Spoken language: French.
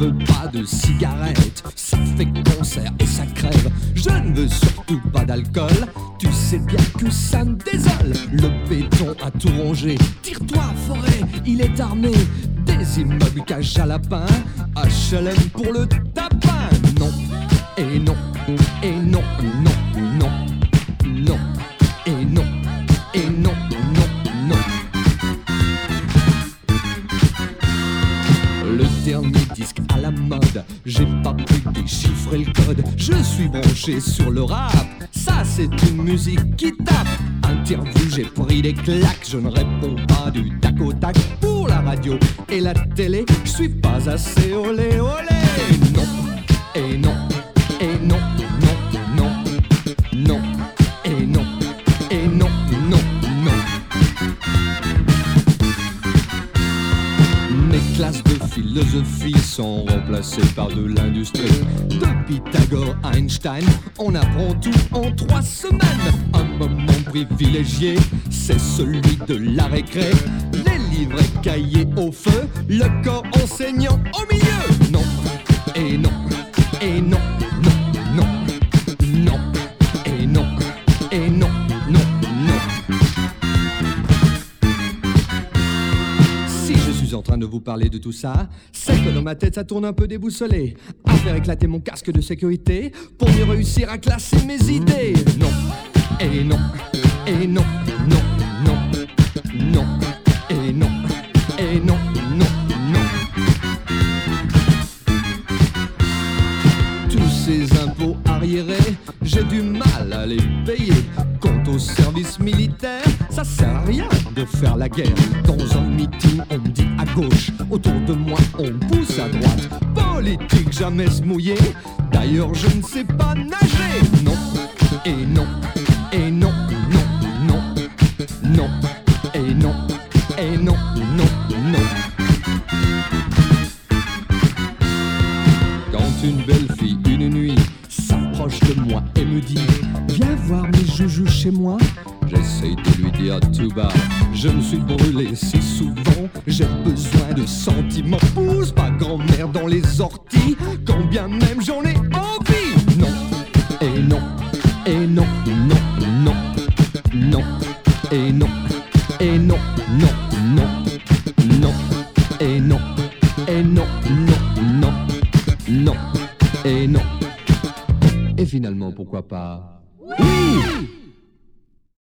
veux pas de cigarettes, ça fait concert et ça crève. Je ne veux surtout pas d'alcool, tu sais bien que ça me désole. Le béton a tout rongé, tire-toi forêt, il est armé. Des immeubles cage à lapin, HLM pour le tapin. Non, et non, et non, non, non, non, et non, et non, non, non. Le dernier disque à la mode, j'ai pas pu déchiffrer le code. Je suis branché sur le rap, ça c'est une musique qui tape. Interview, j'ai pris des claques, je ne réponds pas du tac au tac. Pour la radio et la télé, je suis pas assez olé olé. Non, et non, et non, non, non, non, et non, et non, non, non. Mes classes de philosophie sont remplacées par de l'industrie. De Pythagore à Einstein, on apprend tout en 3 semaines. Un moment privilégié, c'est celui de la récré. Les livres et cahiers au feu, le corps enseignant au milieu. Non, et non, et non, non, non, non, et non, et non, non, non. Si je suis en train de vous parler de tout ça, c'est que dans ma tête ça tourne un peu déboussolé. À faire éclater mon casque de sécurité pour mieux réussir à classer mes idées. Non, et non, et non, non, non, non, et non, et non, non, non. Tous ces impôts arriérés, j'ai du mal à les payer. Quant au service militaire, ça sert à rien de faire la guerre. Dans un meeting, on me dit à gauche, autour de moi, on pousse à droite. Politique, jamais se mouiller, d'ailleurs je ne sais pas nager. Non, et non, et non, non, non, non, et non, et non, non, non. Quand une belle fille, une nuit, s'approche de moi et me dit « Viens voir mes joujoux chez moi », j'essaye de lui dire tout bas « Je me suis brûlé si souvent, j'ai besoin de sentiments. Pousse pas grand-mère dans les orties, quand bien même j'en ai envie. » Non, et non, et non, non, non, non, et non, et non, non, non, non, et non, et non, non, non, non, et non. Et finalement, pourquoi pas? Oui!